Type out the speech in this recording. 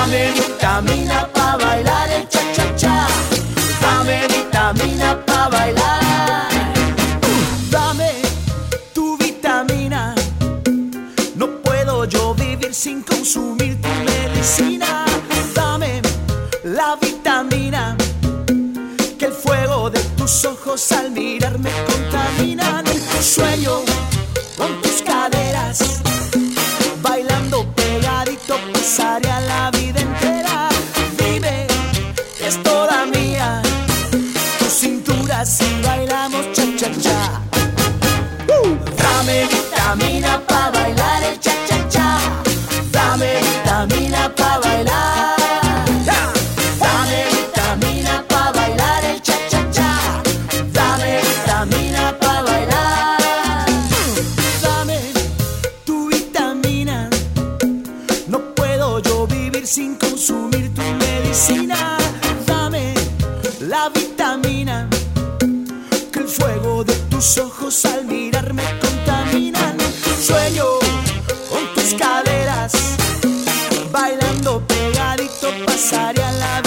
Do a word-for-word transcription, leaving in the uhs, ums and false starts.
Dame vitamina pa' bailar el cha-cha-cha. Dame vitamina pa' bailar. Dame tu vitamina. No puedo yo vivir sin consumir tu medicina. Dame la vitamina, que el fuego de tus ojos al mirarme contaminan. Sueño con tus caderas, bailando pegadito pasaré a la vida entera. Vive, es toda mía, tu cintura si bailamos cha-cha-cha. uh. Dame vitamina pa' bailar el cha-cha-cha. Dame vitamina pa' bailar. Dame vitamina pa' bailar el cha-cha-cha. Dame vitamina pa' bailar. Dame tu vitamina. No puedo yo vivir sin consumir tu medicina. Dame la vitamina, que el fuego de tus ojos al mirarme contaminan. Sueño con tus caderas, bailando pegadito pasaré a la vida.